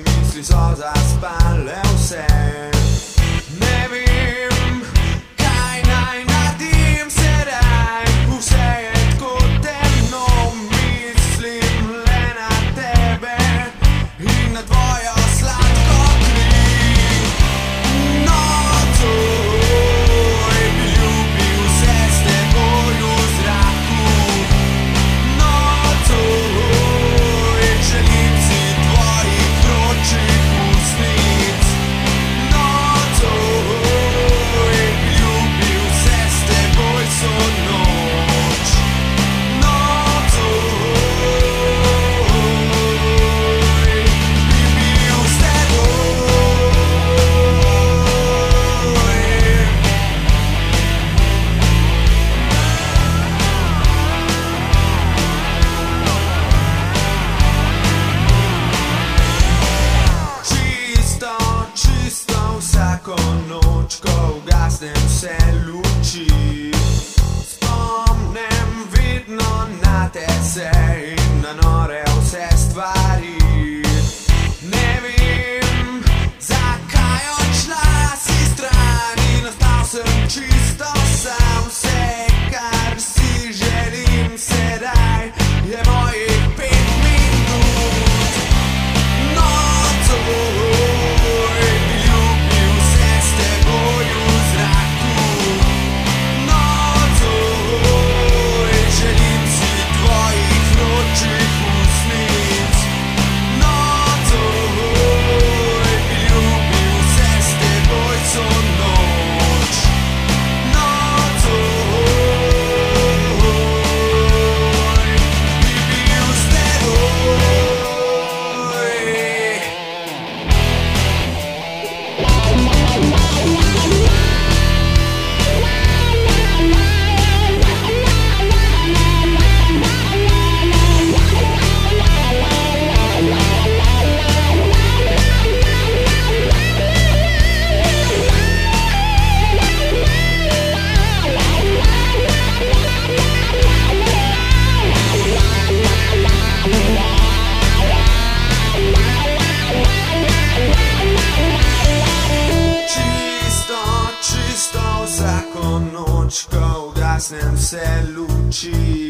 misli so zaspale vse. Ne vem, kaj naj naredim sedaj. Vse je tako temno, mislim le na tebe in na tvojo sladko kri. Nocoj bi ljubil vse s teboj v zraku. Nocoj želim si tvojih vročih ustnic. Nocoj bi ljubil vse s teboj vso noč. Nocoj bi bil s teboj. Čisto, čisto vsako noč, ko ugasnem vse luči, spomnem vedno na te se in na nore vse stvari. Ne vem, zakaj odšla si stran in ostal sem čisto sam. Vse, kar si želim sedaj, je mojih 5 minut. Nocoj bi ljubil vse s teboj v zraku. Nocoj želim si tvojih vročih ustnic. Nocoj bi ljubil vse s teboj vso noč. Nocoj bi bil s teboj. Čisto, čisto vsako noč, ko ugasnem vse luči,